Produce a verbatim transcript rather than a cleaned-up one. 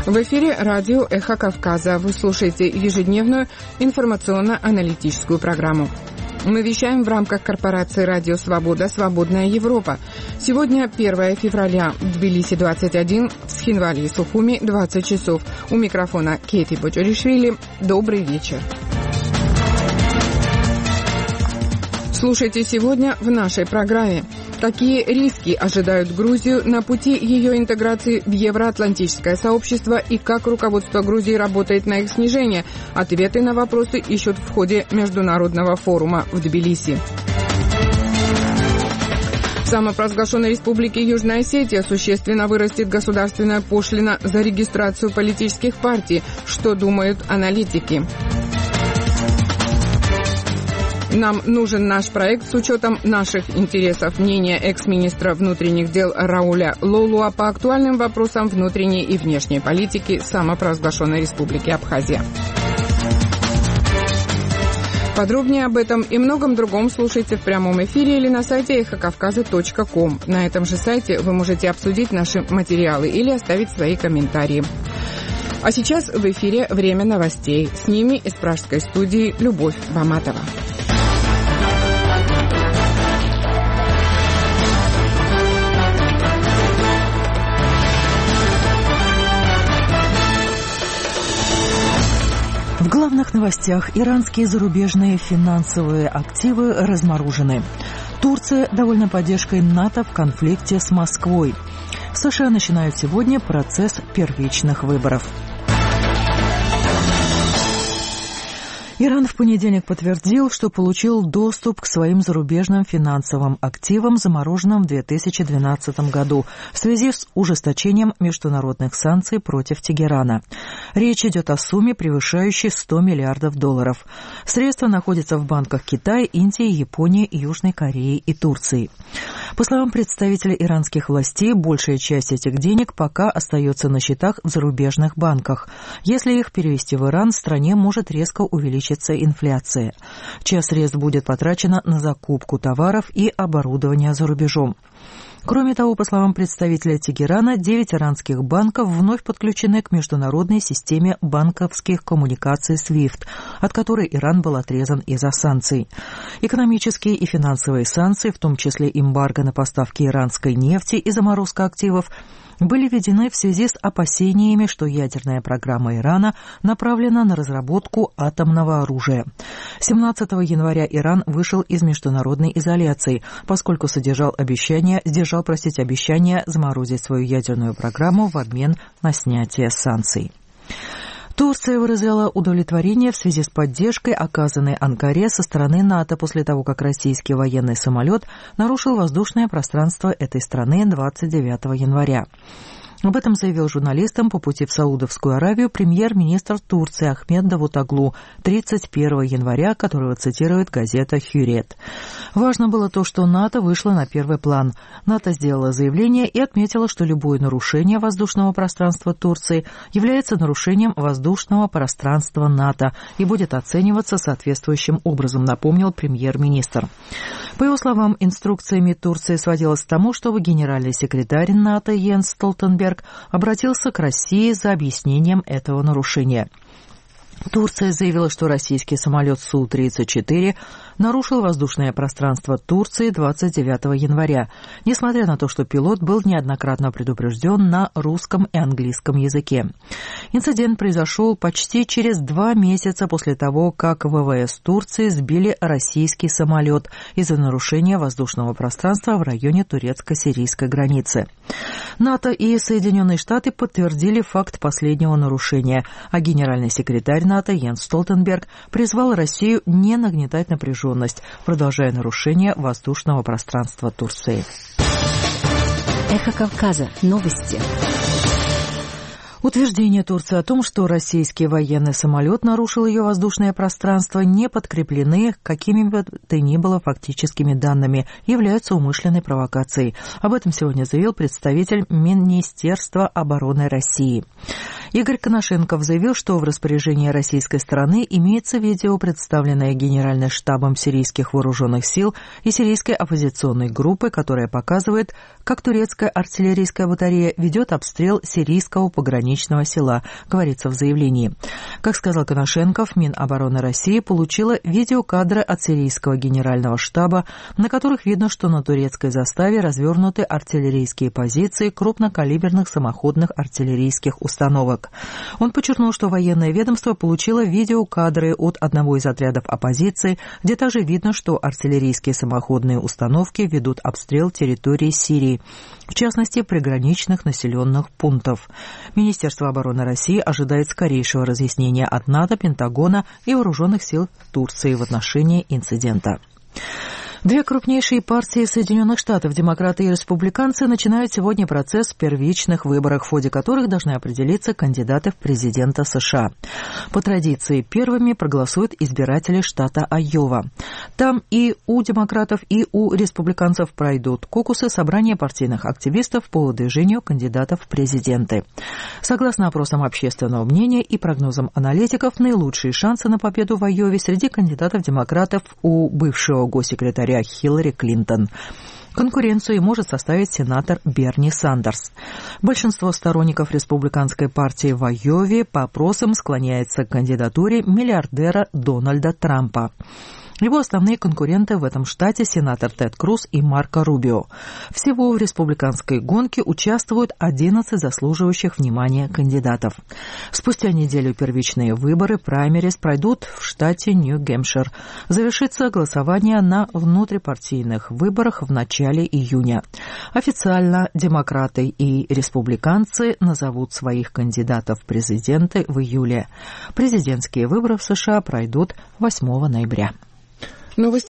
В эфире радио «Эхо Кавказа». Вы слушаете ежедневную информационно-аналитическую программу. Мы вещаем в рамках корпорации «Радио Свобода. Свободная Европа». Сегодня первое февраля. В Тбилиси двадцать один, в Схинвали и Сухуми двадцать часов. У микрофона Кейти Боджоришвили. Добрый вечер. Слушайте сегодня в нашей программе. Какие риски ожидают Грузию на пути ее интеграции в евроатлантическое сообщество и как руководство Грузии работает на их снижение? Ответы на вопросы ищут в ходе международного форума в Тбилиси. В самопровозглашенной республике Южная Осетия существенно вырастет государственная пошлина за регистрацию политических партий. Что думают аналитики? Нам нужен наш проект с учетом наших интересов. Мнение экс-министра внутренних дел Рауля Лолуа по актуальным вопросам внутренней и внешней политики самопровозглашенной республики Абхазия. Подробнее об этом и многом другом слушайте в прямом эфире или на сайте эхо кавказа точка ком. На этом же сайте вы можете обсудить наши материалы или оставить свои комментарии. А сейчас в эфире «Время новостей». С ними из пражской студии Любовь Баматова. В главных новостях: иранские зарубежные финансовые активы разморожены. Турция довольна поддержкой НАТО в конфликте с Москвой. США начинают сегодня процесс первичных выборов. Иран в понедельник подтвердил, что получил доступ к своим зарубежным финансовым активам, замороженным в две тысячи двенадцатом году в связи с ужесточением международных санкций против Тегерана. Речь идет о сумме, превышающей сто миллиардов долларов. Средства находятся в банках Китая, Индии, Японии, Южной Кореи и Турции. По словам представителей иранских властей, большая часть этих денег пока остается на счетах в зарубежных банках. Если их перевести в Иран, в стране может резко увеличиться инфляция. Часть средств будет потрачена на закупку товаров и оборудования за рубежом. Кроме того, по словам представителя Тегерана, девять иранских банков вновь подключены к международной системе банковских коммуникаций свифт, от которой Иран был отрезан из-за санкций. Экономические и финансовые санкции, в том числе эмбарго на поставки иранской нефти и заморозка активов, были введены в связи с опасениями, что ядерная программа Ирана направлена на разработку атомного оружия. семнадцатого января Иран вышел из международной изоляции, поскольку содержал обещание, сдержал, простите, обещание заморозить свою ядерную программу в обмен на снятие санкций. Турция выразила удовлетворение в связи с поддержкой, оказанной Анкаре со стороны НАТО после того, как российский военный самолет нарушил воздушное пространство этой страны двадцать девятого января. Об этом заявил журналистам по пути в Саудовскую Аравию премьер-министр Турции Ахмед Давутоглу тридцать первого января, которого цитирует газета «Хюррет». Важно было то, что НАТО вышло на первый план. НАТО сделало заявление и отметило, что любое нарушение воздушного пространства Турции является нарушением воздушного пространства НАТО и будет оцениваться соответствующим образом, напомнил премьер-министр. По его словам, инструкциями Турции сводилось к тому, чтобы генеральный секретарь НАТО Йенс Столтенберг обратился к России за объяснением этого нарушения. Турция заявила, что российский самолет Су тридцать четыре нарушил воздушное пространство Турции двадцать девятого января, несмотря на то, что пилот был неоднократно предупрежден на русском и английском языке. Инцидент произошел почти через два месяца после того, как ВВС Турции сбили российский самолет из-за нарушения воздушного пространства в районе турецко-сирийской границы. НАТО и Соединенные Штаты подтвердили факт последнего нарушения, а генеральный секретарь НАТО Йенс Столтенберг призвал Россию не нагнетать напряженность, продолжая нарушение воздушного пространства Турции. Эхо Кавказа. Новости. Утверждения Турции о том, что российский военный самолет нарушил ее воздушное пространство, не подкреплены какими бы то ни было фактическими данными, являются умышленной провокацией. Об этом сегодня заявил представитель Министерства обороны России. Игорь Коношенков заявил, что в распоряжении российской стороны имеется видео, представленное Генеральным штабом сирийских вооруженных сил и сирийской оппозиционной группы, которое показывает, как турецкая артиллерийская батарея ведет обстрел сирийского пограничного приграничного села, говорится в заявлении. Как сказал Коношенков, Минобороны России получила видеокадры от сирийского генерального штаба, на которых видно, что на турецкой заставе развернуты артиллерийские позиции крупнокалиберных самоходных артиллерийских установок. Он подчеркнул, что военное ведомство получило видеокадры от одного из отрядов оппозиции, где также видно, что артиллерийские самоходные установки ведут обстрел территории Сирии, в частности, приграничных населенных пунктов. Министерство обороны России ожидает скорейшего разъяснения от НАТО, Пентагона и вооруженных сил Турции в отношении инцидента. Две крупнейшие партии Соединенных Штатов, демократы и республиканцы, начинают сегодня процесс первичных выборов, в ходе которых должны определиться кандидаты в президента США. По традиции, первыми проголосуют избиратели штата Айова. Там и у демократов, и у республиканцев пройдут кокусы, собрания партийных активистов по выдвижению кандидатов в президенты. Согласно опросам общественного мнения и прогнозам аналитиков, наилучшие шансы на победу в Айове среди кандидатов-демократов у бывшего госсекретаря Хиллари Клинтон. Конкуренцию может составить сенатор Берни Сандерс. Большинство сторонников республиканской партии в Айове по опросам склоняется к кандидатуре миллиардера Дональда Трампа. Его основные конкуренты в этом штате — сенатор Тед Круз и Марко Рубио. Всего в республиканской гонке участвуют одиннадцать заслуживающих внимания кандидатов. Спустя неделю первичные выборы, праймерис, пройдут в штате Нью-Гэмпшир. Завершится голосование на внутрипартийных выборах в начале июня. Официально демократы и республиканцы назовут своих кандидатов в президенты в июле. Президентские выборы в США пройдут восьмого ноября. Новости